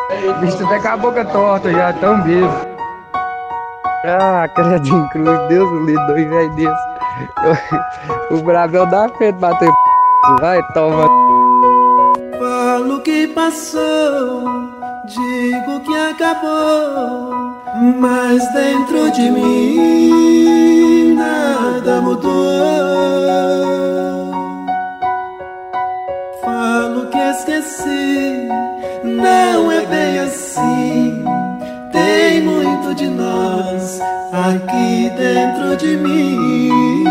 O bicho até com a boca torta já, tão vivo. Ah, credo cruz, Deus me livre, dois velho desse. O Bravel dá feito bater. Vai, toma. Falo que passou, digo que acabou, mas dentro de mim nada mudou. Falo que esqueci, não é bem assim. Tem muito de nós aqui dentro de mim.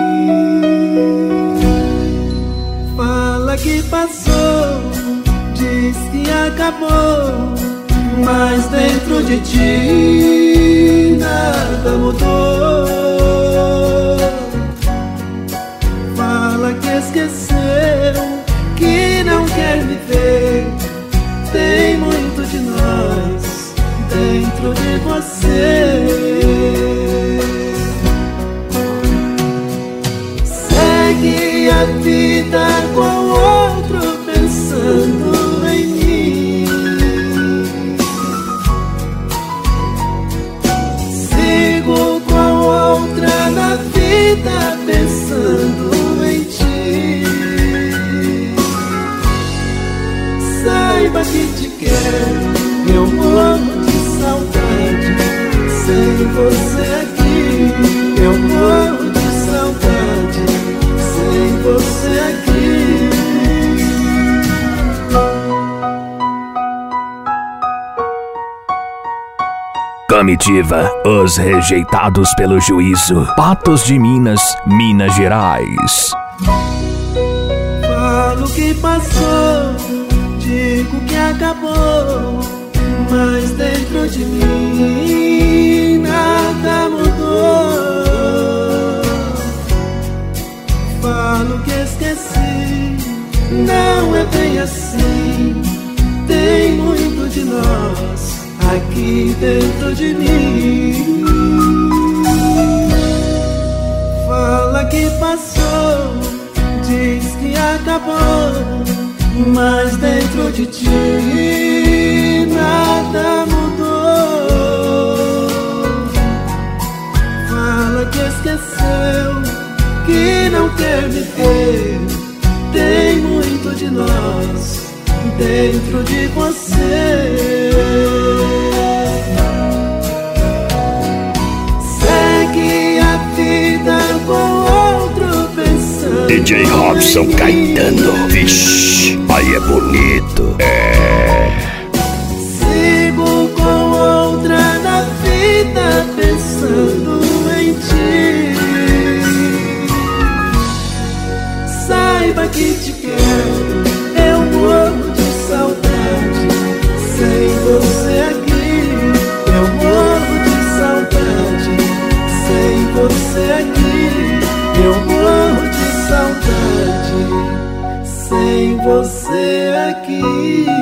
Fala que passou, diz que acabou, mas dentro de ti nada mudou. Fala que esqueceu, que não quer me ver. Tem muito de nós dentro de você. Segue a vida com outro pensando em mim. Sigo com outra na vida pensando em ti. Saiba que te quero, eu morro de saudade. Sem você aqui, eu morro de saudade. Sem você aqui. Comitiva, os rejeitados pelo juízo. Patos de Minas, Minas Gerais. Falo que passou, digo que acabou, mas dentro de mim nada mudou. Falo que esqueci, não é bem assim. Tem muito de nós aqui dentro de mim. Fala que passou, diz que acabou, mas dentro de ti nada mudou. Fala que esqueceu, que não quer me ver. Tem muito de nós dentro de você. Segue a vida com outro pensando. DJ Robson Caetano, vixe, aí é bonito. Sigo com outra na vida pensando em ti. Saiba que te quero, eu morro de saudade. Sem você aqui, eu morro de saudade. Sem você aqui, eu morro de saudade. Sem você aqui.